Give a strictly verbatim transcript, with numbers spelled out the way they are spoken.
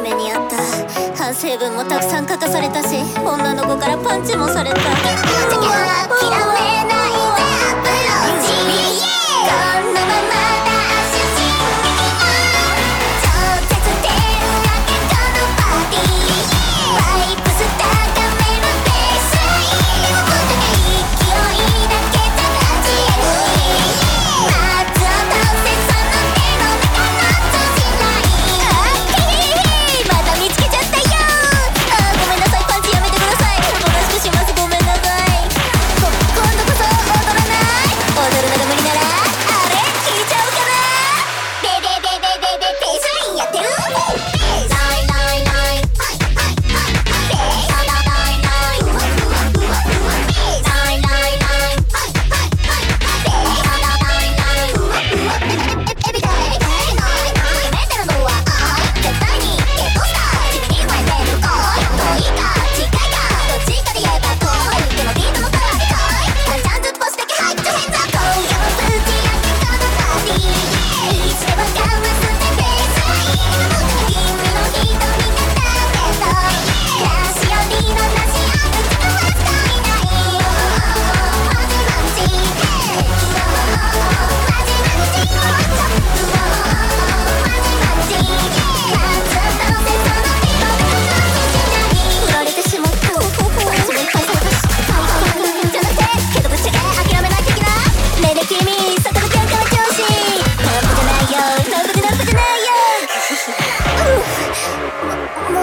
目にあった。反省文もたくさん書かされたし、女の子からパンチもされた。うわ諦めないでアプローチ、このままダッシュ進撃、超絶テールラケットのパーティー、バイブス高めるベースライン、お互い勢いだけじゃ勝ち得ない、まず落とせその手の中の通信ライン。あっへへへ、また見つけちゃったよ。あーごめんなさい、パンチやめてください。おとなしくします、ごめんなさい。こ今度こそ踊らない？踊るのが無理ならあれ聞いちゃおうかな。ベベベベベベペースラインやってる。ラインラインライン、はいはいはいペースラインラインライン、ラインラインライン、はいはいはいペースラインライン、エビデイナイナイ決めてるのは愛、絶対にゲットしたい、君に吠えてる恋、遠いか近いかどっちかで言えば遠い、でもビートの空でかい、ちゃんと少しだけ入ってヘンズアップ、今夜もぶち上げたのパーティー、いつでもかわすってペースライン、僕が君の瞳がダメだ、なしよりのなしある使わすたいない、マジマジマジマジマジマジマジ振られてしまった。私もいっぱいされたし、じゃなくてけどぶっちゃけ諦めない的な。ねえねえ君、そこの喧嘩の調子ナンパじゃないよ、ナンパじゃナンパじゃないよ。ううも